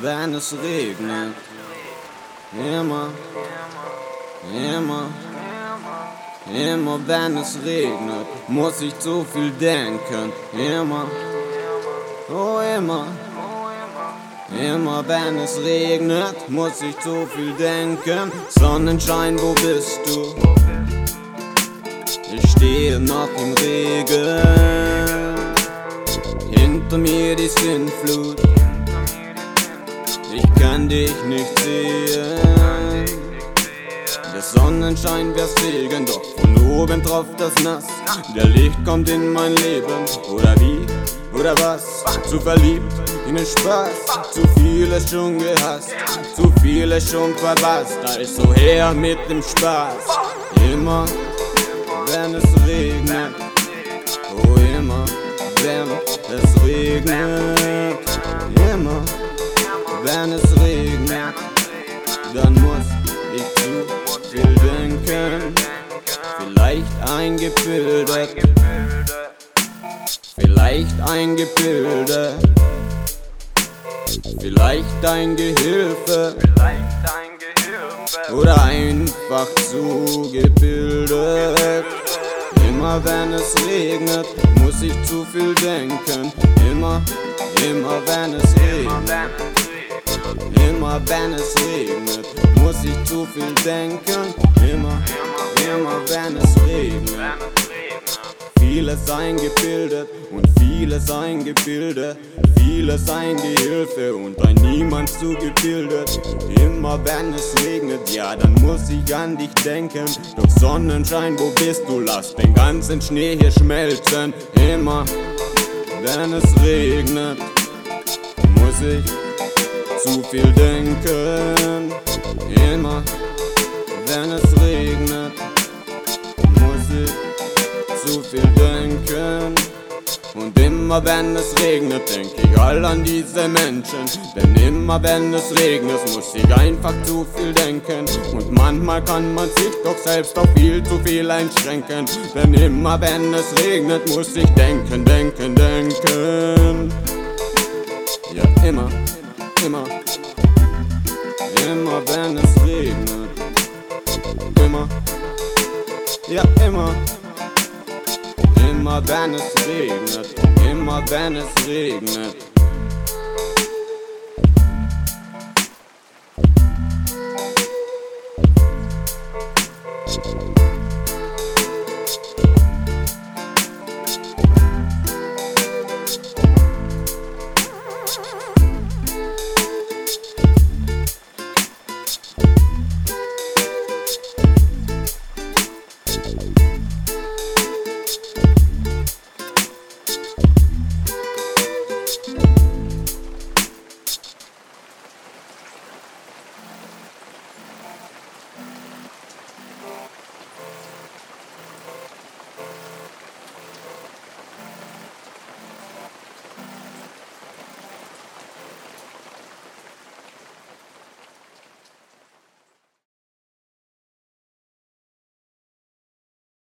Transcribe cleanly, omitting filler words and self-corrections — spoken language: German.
wenn es regnet. Immer, immer, immer wenn es regnet, muss ich zu viel denken. Immer, oh immer, immer wenn es regnet, muss ich zu viel denken. Sonnenschein, wo bist du? Ich stehe noch im Regen. Hinter mir die Sintflut. Ich kann dich nicht sehen. Der Sonnenschein wär Segen, doch von oben drauf das Nass. Der Licht kommt in mein Leben, oder wie, oder was? Zu verliebt in den Spaß, zu vieles schon gehasst, zu vieles schon verpasst. Also her mit dem Spaß. Immer, wenn es regnet, oh immer, wenn es regnet, immer, wenn es regnet, dann muss ich zu viel denken. Vielleicht eingebildet, vielleicht eingebildet, vielleicht ein Gehilfe oder einfach zu gebildet. Immer wenn es regnet, muss ich zu viel denken. Immer, immer wenn es regnet, immer wenn es regnet, muss ich zu viel denken. Immer, immer wenn es regnet. Vieles eingebildet und vieles eingebildet, vieles ein Gehilfe und ein Niemand zugebildet. Immer wenn es regnet, ja, dann muss ich an dich denken. Doch Sonnenschein, wo bist du? Lass den ganzen Schnee hier schmelzen. Immer wenn es regnet, muss ich zu viel denken. Immer wenn es regnet, muss ich zu viel denken. Und immer wenn es regnet, denk ich all an diese Menschen. Denn immer wenn es regnet, muss ich einfach zu viel denken. Und manchmal kann man sich doch selbst auf viel zu viel einschränken. Denn immer wenn es regnet, muss ich denken, denken, denken. Ja, immer, immer, immer wenn es regnet. Immer, ja, immer. Immer wenn es regnet, immer wenn es regnet.